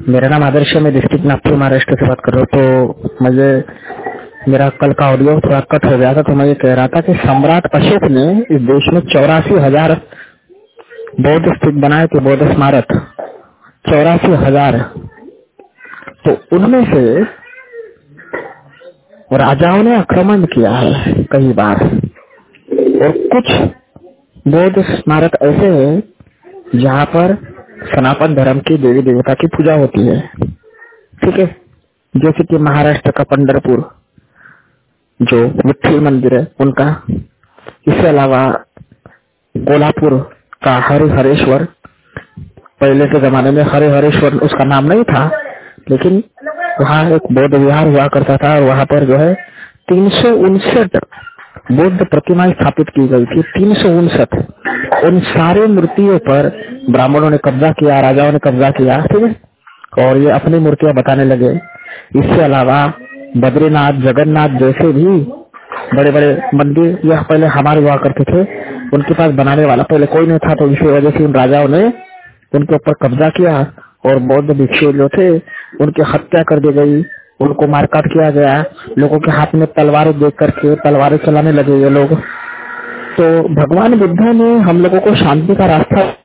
मेरा नाम आदर्श है, मैं डिस्ट्रिक्ट नागपुर महाराष्ट्र से बात कर रहा हूँ। तो मुझे मेरा कल का ऑडियो थोड़ा कट हो गया था, तो मैं ये कह रहा था कि सम्राट अशोक ने इस देश में 84,000 बौद्ध स्तूप बनाए थे, बौद्ध स्मारक 84,000। तो उनमें से राजाओं ने आक्रमण किया है कई बार, और कुछ बौद्ध स्मारक ऐसे हैं जहाँ पर सनातन धर्म की देवी देवता की पूजा होती है। ठीक है, जैसे कि महाराष्ट्र का पंढरपुर जो विठ्ठल मंदिर है उनका, इसके अलावा कोल्हापुर का हरिहरेश्वर, पहले के जमाने में हरिहरेश्वर उसका नाम नहीं था, लेकिन वहाँ एक बौद्ध विहार हुआ करता था, और वहाँ पर जो है 359 बौद्ध प्रतिमाएं स्थापित की गई थी। 359। उन सारे मूर्तियों पर ब्राह्मणों ने कब्जा किया, राजाओं ने कब्जा किया। ठीक है, और ये अपनी मूर्तियां बताने लगे। इसके अलावा बद्रीनाथ, जगन्नाथ जैसे भी बड़े बड़े मंदिर यह पहले हमारे हुआ करते थे, उनके पास बनाने वाला पहले कोई नहीं था, तो इसी वजह से उन राजाओं ने उनके ऊपर कब्जा किया, और बौद्ध भिक्षु जो थे उनकी हत्या कर दी गई, उनको मारकाट किया गया। लोगों के हाथ में तलवारें देख करके तलवारें चलाने लगे ये लोग। तो भगवान बुद्ध ने हम लोगों को शांति का रास्ता